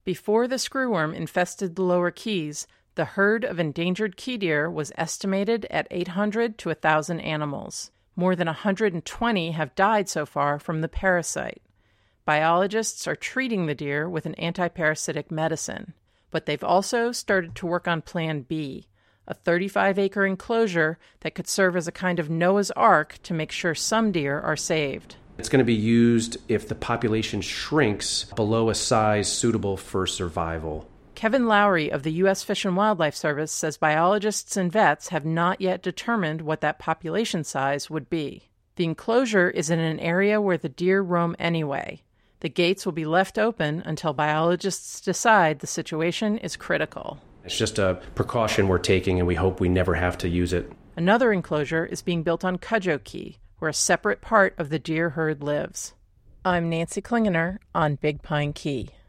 Before the screwworm infested the lower Keys, the herd of endangered key deer was estimated at 800 to 1,000 animals. More than 120 have died so far from the parasite. Biologists are treating the deer with an antiparasitic medicine, but they've also started to work on Plan B, a 35-acre enclosure that could serve as a kind of Noah's Ark to make sure some deer are saved. It's going to be used if the population shrinks below a size suitable for survival. Kevin Lowry of the U.S. Fish and Wildlife Service says biologists and vets have not yet determined what that population size would be. The enclosure is in an area where the deer roam anyway. The gates will be left open until biologists decide the situation is critical. It's just a precaution we're taking, and we hope we never have to use it. Another enclosure is being built on Cudjoe Key, where a separate part of the deer herd lives. I'm Nancy Klingener on Big Pine Key.